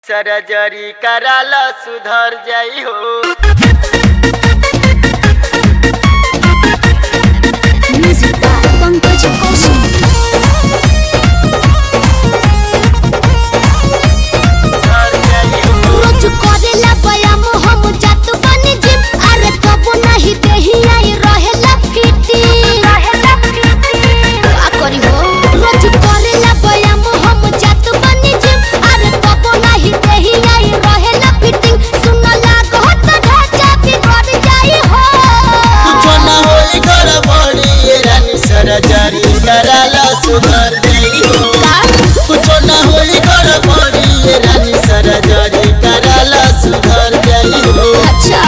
Surgery कराला सुधर जाई हो। Music by Pankaj Kaushik. रोज करेला व्यायाम हम जात बानी जिम, अरे तब नहीं देही आई रहेला फिटी। का करी हो रोज करेला व्यायाम हम जात बानी जिम, अरे तब नहीं देही आई रहेला फिटिंग। सुन लागो त ढांचा बिगड़ जाई हो। कुछ ना होई घर बड़ी ये रानी सर्जरी कराला सुधर जाई हो। कुछ ना होई घर बड़ी ये रानी सर्जरी कराला सुधर जाई हो। अच्छा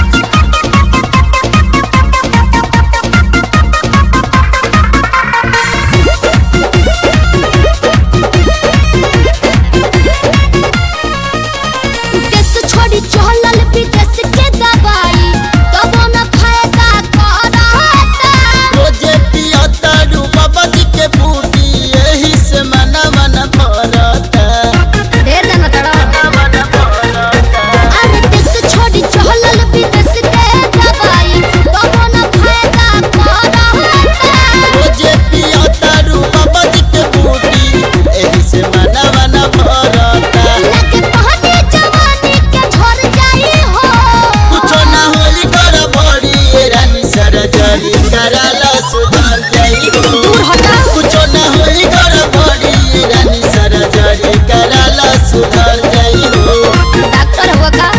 देश छोड़ी चहलल विदेश के दवाई, तब न फायदा करता। रोजे पियता रूपा बजी के बूटी यही से मना मना भरता। ढेर जाना तड़ा। मना भरता। अरे देश छोड़ी चहलल विदेश के दवाई, तब न फायदा करता। रोजे पियता रूपा बजी के बूटी यही से मना मना भरता। लगे पहने जवानी के झड़ जाई हो। कुछ ना होई घर बड़ी ये रानी सर्जरी कराला सुधर जाई हो। दूर हटा। कुछ ना होई घर बड़ी ये रानी सर्जरी कराला सुधर जाई हो। डॉक्टर हुआ का?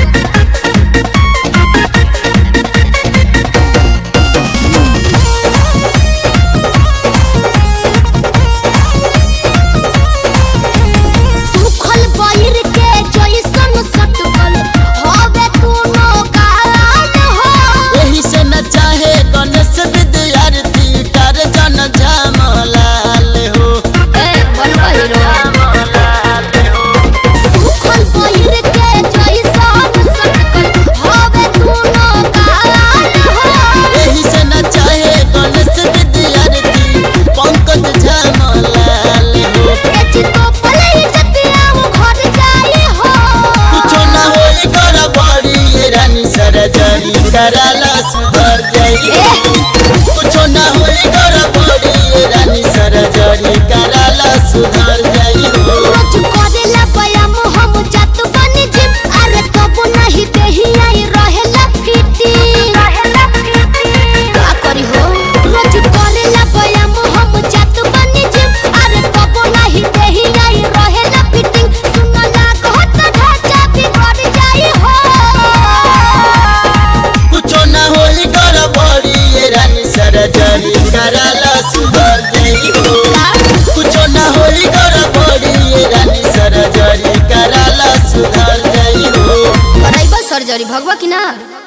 सुखल बहिर के जइसन सटकल होवे तू नौकान हो। यही से न चाहे गणेश विद्यार्थी कर जन झमलाल हो। ए बनवा हीरो। झमलाल हो। सुखल बहिर के जइसन सटकल होवे तू नौकान हो। यही से न चाहे गणेश विद्यार्थी पंकज झमलाल हो। एची तो पलई जतिया वो घर जाई हो। कुछ ना होई घर बड़ी ये रानी सर्जरी कराला सुधर जाई हो। कुछ ना होई घर बड़ी ये रानी सर्जरी कराला सुधर जाई हो। रोज करेला व्यायाम हम जात बानी जिम, अरे तब नहीं देही आई रहेला फिटी। का करी हो रोज करेला व्यायाम हम जात बानी जिम, अरे तब नहीं देही आई रहेला फिटिंग। सुन लागो त ढांचा बिगड़ जाई हो। कुछ ना होई घर बड़ी ये रानी सर्जरी कराला सुधर जाई हो। कुछ ना होई घर बड़ी ये रानी सर्जरी कराला सुधर जाई हो। कराइबा सर्जरी भगवा की ना।